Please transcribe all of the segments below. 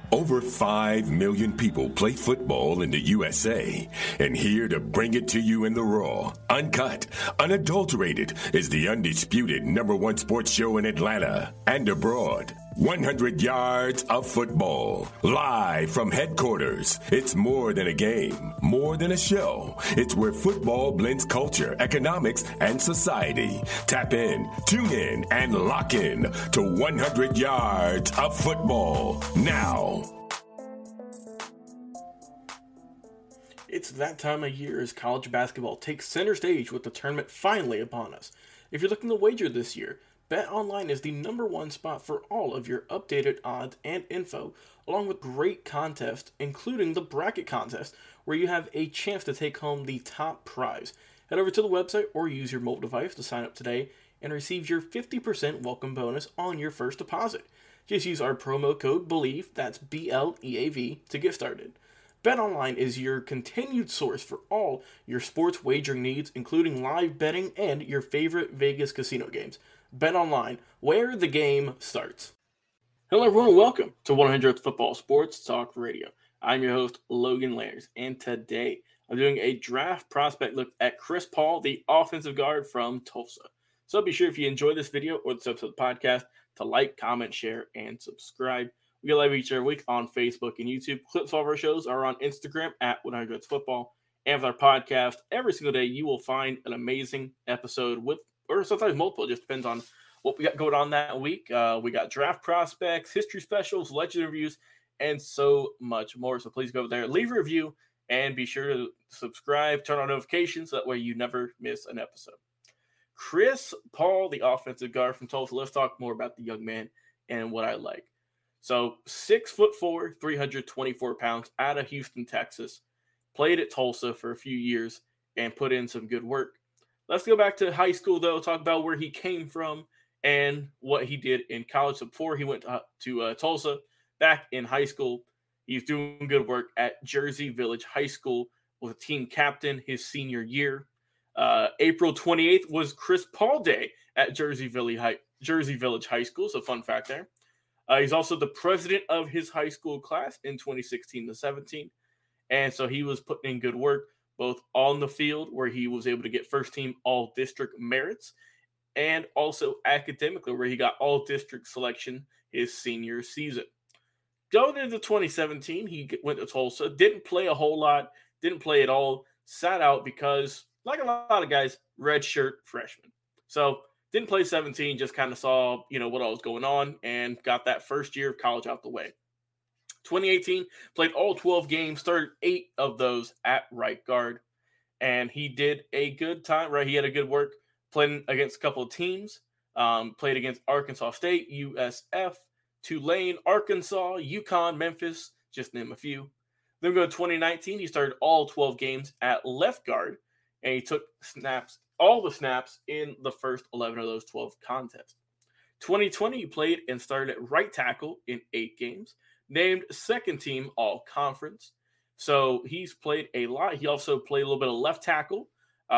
Over 5 million people play football in the USA, and here to bring it to you in the raw, uncut, unadulterated is the undisputed #1 sports show in Atlanta and abroad. 100 yards of football, live from headquarters. It's more than a game, more than a show. It's where football blends culture, economics, and society. Tap in, tune in, and lock in to 100 yards of football now. It's that time of year as college basketball takes center stage with the tournament finally upon us. If you're looking to wager this year, BetOnline is the #1 spot for all of your updated odds and info, along with great contests, including the bracket contest, where you have a chance to take home the top prize. Head over to the website or use your mobile device to sign up today and receive your 50% welcome bonus on your first deposit. Just use our promo code BELIEVE, that's BLEAV, to get started. BetOnline is your continued source for all your sports wagering needs, including live betting and your favorite Vegas casino games. BetOnline, where the game starts. Hello everyone, welcome to 100th Football Sports Talk Radio. I'm your host, Logan Landers, and today I'm doing a draft prospect look at Chris Paul, the offensive guard from Tulsa. So be sure if you enjoy this video or this episode of the podcast to like, comment, share, and subscribe. We go live each every week on Facebook and YouTube. Clips of all of our shows are on Instagram at 100th Football. And with our podcast, every single day you will find an amazing episode with, or sometimes multiple, it just depends on what we got going on that week. We got draft prospects, history specials, legend reviews, and so much more. So please go over there, leave a review, and be sure to subscribe, turn on notifications, so that way you never miss an episode. Chris Paul, the offensive guard from Tulsa. Let's talk more about the young man and what I like. So 6'4", 324 pounds, out of Houston, Texas. Played at Tulsa for a few years and put in some good work. Let's go back to high school, though, talk about where he came from and what he did in college. So before he went to Tulsa, back in high school, he's doing good work at Jersey Village High School, was a team captain his senior year. April 28th was Chris Paul Day at Jersey Village High School, so fun fact there. He's also the president of his high school class in 2016-17, and so he was putting in good work, both on the field, where he was able to get first-team all-district merits, and also academically, where he got all-district selection his senior season. Going into 2017, he went to Tulsa, didn't play a whole lot, didn't play at all, sat out because, like a lot of guys, redshirt freshman. So didn't play 17, just kind of saw, what all was going on and got that first year of college out the way. 2018, played all 12 games, started 8 of those at right guard, and he did a good time, right? He had a good work playing against a couple of teams, played against Arkansas State, USF, Tulane, Arkansas, UConn, Memphis, just name a few. Then we go to 2019, he started all 12 games at left guard, and he took all the snaps in the first 11 of those 12 contests. 2020, he played and started at right tackle in 8 games, named second team all-conference. So he's played a lot. He also played a little bit of left tackle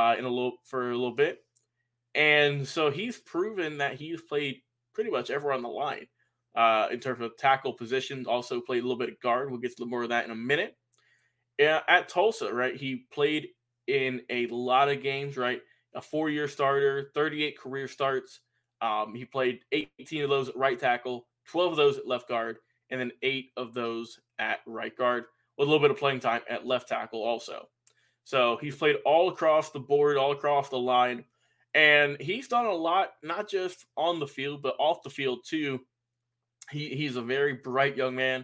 for a little bit. And so he's proven that he's played pretty much everywhere on the line in terms of tackle positions. Also played a little bit of guard. We'll get to more of that in a minute. At Tulsa, right, he played in a lot of games, right? A 4-year starter, 38 career starts. He played 18 of those at right tackle, 12 of those at left guard, and then 8 of those at right guard, with a little bit of playing time at left tackle also. So he's played all across the board, all across the line, and he's done a lot, not just on the field, but off the field too. He's a very bright young man.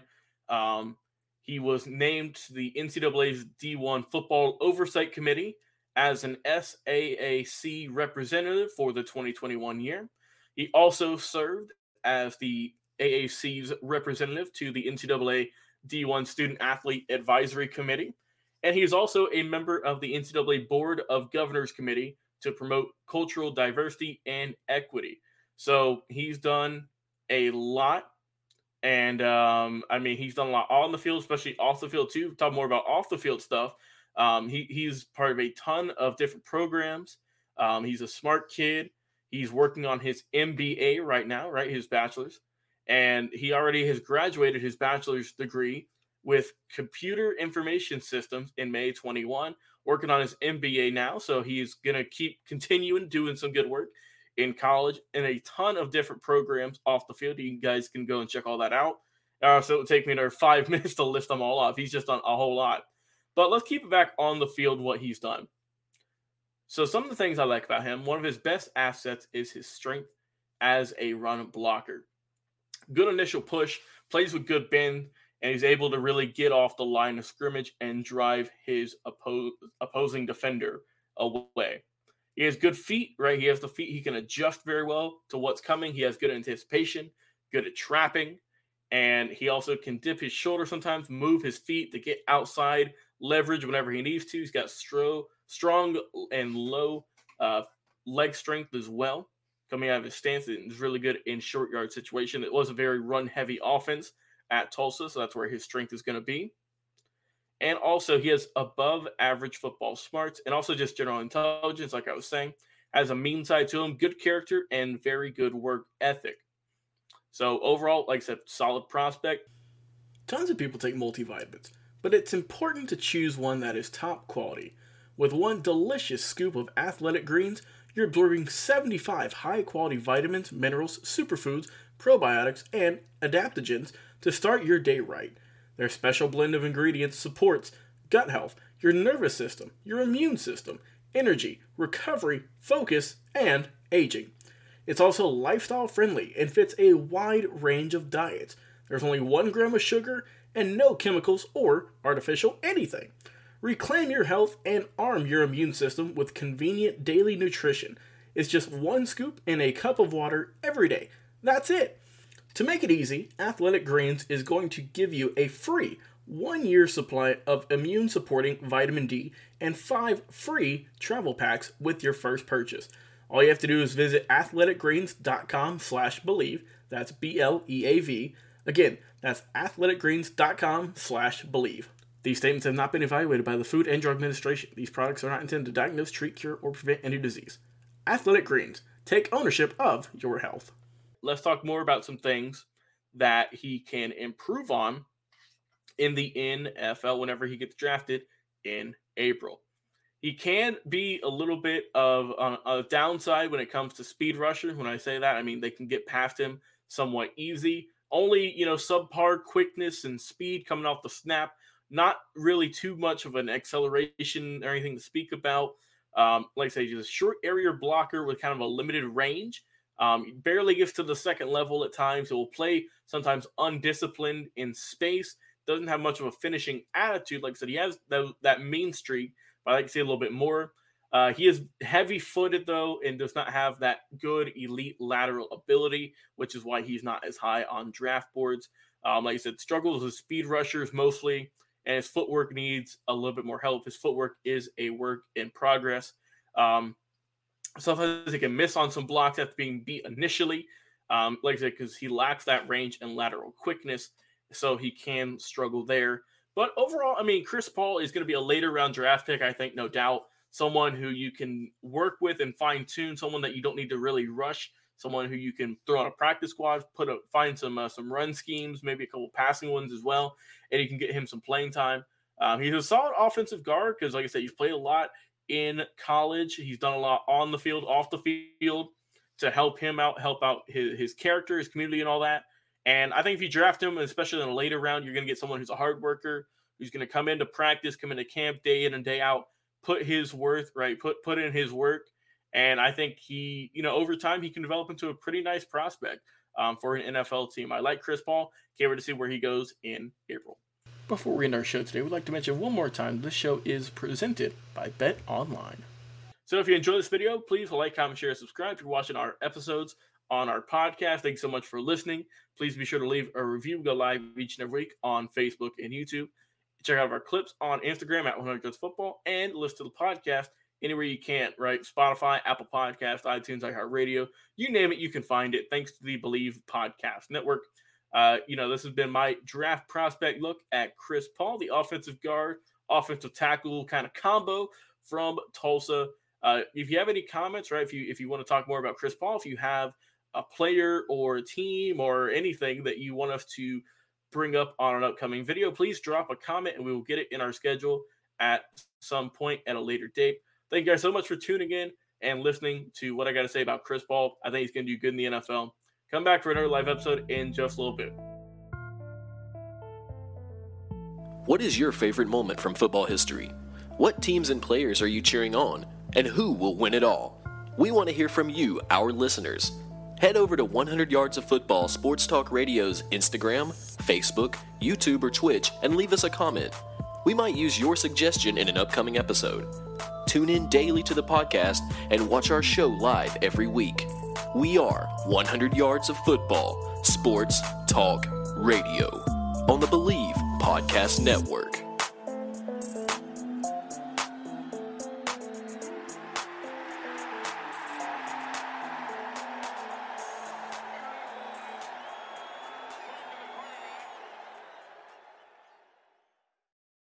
He was named to the NCAA's D1 Football Oversight Committee as an SAAC representative for the 2021 year. He also served as the AAC's representative to the NCAA D1 Student Athlete Advisory Committee. And he's also a member of the NCAA Board of Governors Committee to promote cultural diversity and equity. So he's done a lot. And, he's done a lot on the field, especially off the field, too. Talk more about off the field stuff. He's part of a ton of different programs. He's a smart kid. He's working on his MBA right now, right? His bachelor's. And he already has graduated his bachelor's degree with computer information systems in May 21, working on his MBA now. So he's going to keep continuing doing some good work in college and a ton of different programs off the field. You guys can go and check all that out. So it would take me another 5 minutes to list them all off. He's just done a whole lot. But let's keep it back on the field, what he's done. So some of the things I like about him, one of his best assets is his strength as a run blocker. Good initial push, plays with good bend, and he's able to really get off the line of scrimmage and drive his opposing defender away. He has good feet, right? He has the feet. He can adjust very well to what's coming. He has good anticipation, good at trapping, and he also can dip his shoulder sometimes, move his feet to get outside leverage whenever he needs to. He's got strong and low leg strength as well. Coming out of his stance, is really good in short yard situation. It was a very run-heavy offense at Tulsa, so that's where his strength is going to be. And also, he has above-average football smarts and also just general intelligence, like I was saying. Has a mean side to him, good character, and very good work ethic. So overall, like I said, solid prospect. Tons of people take multivitamins, but it's important to choose one that is top quality. With one delicious scoop of Athletic Greens, you're absorbing 75 high-quality vitamins, minerals, superfoods, probiotics, and adaptogens to start your day right. Their special blend of ingredients supports gut health, your nervous system, your immune system, energy, recovery, focus, and aging. It's also lifestyle friendly and fits a wide range of diets. There's only 1 gram of sugar and no chemicals or artificial anything. Reclaim your health and arm your immune system with convenient daily nutrition. It's just 1 scoop in a cup of water every day. That's it. To make it easy, Athletic Greens is going to give you a free 1-year supply of immune-supporting vitamin D and 5 free travel packs with your first purchase. All you have to do is visit athleticgreens.com/believe. That's BLEAV. Again, that's athleticgreens.com/believe. These statements have not been evaluated by the Food and Drug Administration. These products are not intended to diagnose, treat, cure, or prevent any disease. Athletic Greens. Take ownership of your health. Let's talk more about some things that he can improve on in the NFL whenever he gets drafted in April. He can be a little bit of a downside when it comes to speed rusher. When I say that, I mean they can get past him somewhat easy. Only, subpar quickness and speed coming off the snap. Not really too much of an acceleration or anything to speak about. Like I say, just a short area blocker with kind of a limited range. Barely gets to the second level at times. It will play sometimes undisciplined in space. Doesn't have much of a finishing attitude. Like I said, he has that mean streak, but I like to see a little bit more. He is heavy-footed, though, and does not have that good elite lateral ability, which is why he's not as high on draft boards. Like I said, struggles with speed rushers mostly, and his footwork needs a little bit more help. His footwork is a work in progress. Sometimes he can miss on some blocks after being beat initially, like I said, because he lacks that range and lateral quickness, so he can struggle there. But overall, I mean, Chris Paul is going to be a later round draft pick, I think, no doubt. Someone who you can work with and fine-tune, someone that you don't need to really rush, someone who you can throw on a practice squad, find some run schemes, maybe a couple passing ones as well, and you can get him some playing time. He's a solid offensive guard because, like I said, he's played a lot in college. He's done a lot on the field, off the field to help him out, help out his character, his community, and all that. And I think if you draft him, especially in a later round, you're going to get someone who's a hard worker, who's going to come into practice, come into camp day in and day out, put his worth, right, put in his work. And I think he, over time, he can develop into a pretty nice prospect for an NFL team. I like Chris Paul. Can't wait to see where he goes in April. Before we end our show today, we'd like to mention one more time, this show is presented by Bet Online. So if you enjoyed this video, please like, comment, share, subscribe. If you're watching our episodes on our podcast, thanks so much for listening. Please be sure to leave a review. We go live each and every week on Facebook and YouTube. Check out our clips on Instagram at 100 Yards Football and listen to the podcast anywhere you can, right? Spotify, Apple Podcast, iTunes, iHeartRadio, you name it, you can find it. Thanks to the Believe Podcast Network. This has been my draft prospect look at Chris Paul, the offensive guard, offensive tackle kind of combo from Tulsa. If you have any comments, right, if you want to talk more about Chris Paul, if you have a player or a team or anything that you want us to bring up on an upcoming video, please drop a comment and we will get it in our schedule at some point at a later date. Thank you guys so much for tuning in and listening to what I got to say about Chris Paul. I think he's going to do good in the NFL. Come back for another live episode in just a little bit. What is your favorite moment from football history? What teams and players are you cheering on? And who will win it all? We want to hear from you, our listeners. Head over to 100 Yards of Football Sports Talk Radio's Instagram, Facebook, YouTube, or Twitch and leave us a comment. We might use your suggestion in an upcoming episode. Tune in daily to the podcast and watch our show live every week. We are 100 Yards of Football Sports Talk Radio on the Believe Podcast Network.